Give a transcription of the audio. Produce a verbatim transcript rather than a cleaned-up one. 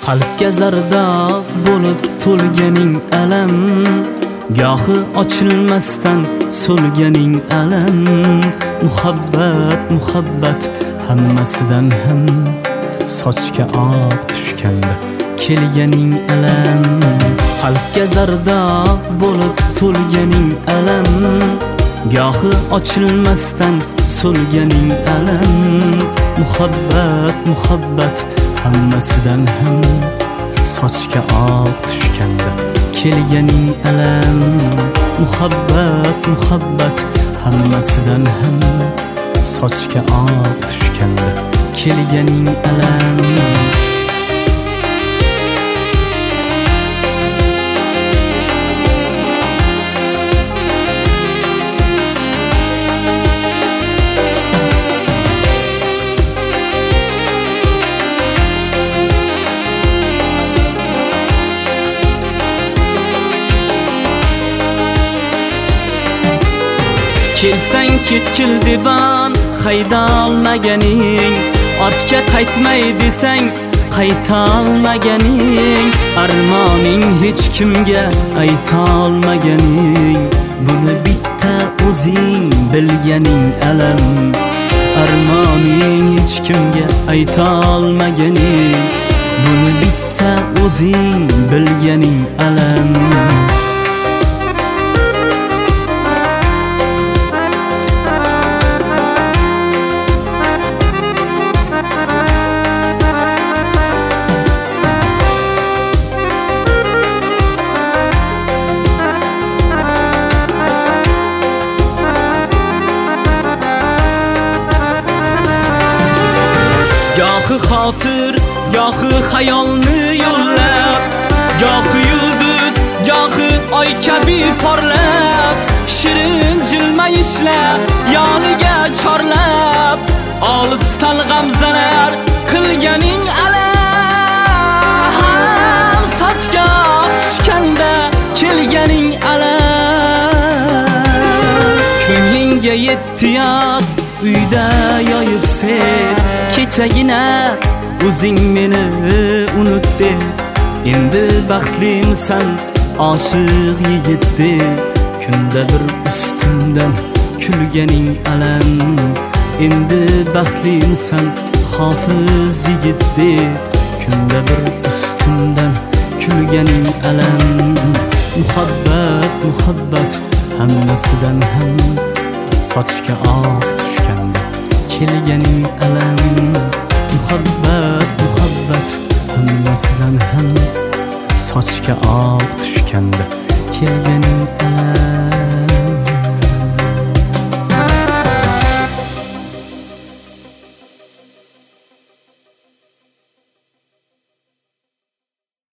qalbga zarda bo'lib to'lganing alam, gohi ochilmasdan so'lganing alam. Muhabbat muhabbat hammasidan ham sochga oq tushganda kelganing alam. Qalbga zarda bo'lib to'lganing alam, gohi ochilmasdan so'lganing alam. Muhabbat muhabbat hammasidan ham sochga oq tushganda kelganing alam. Muhabbat muhabbat hammasidan ham sochga oq tushganda kelganing alam. Kelsang ketkil deban hayda olmaganing, ortga qaytmay desang qayta olmaganing. Armoning hech kimga ayta olmaganing, buni bitta o'zing bilganing alam. Armoning hech kimga ayta olmaganing, buni bitta o'zing bilganing alam. Gohi xotir, gohi xayolni yo'llab, gohi yulduz, gohi oy kabi porlab, shirin jilmayishlab, yoniga chorlab, olisdan g'amzalar qilganing alam. Sochga tushganda kelganing alam. Ko'nglingga yetti yot uyda yoyib sev, kechagina o'zing meni unut deb. Endi baxtlimsan oshiq yigit deb, kunda bir ustimdan kulganing alam. Endi baxtlimsan hofiz yigit deb, kunda bir ustimdan kulganing alam. Muhabbat muhabbat hammasidan ham sochga oq tushganda kelganing alam. Muhabbat muhabbat hammasidan ham sochga oq tushganda kelganing alam.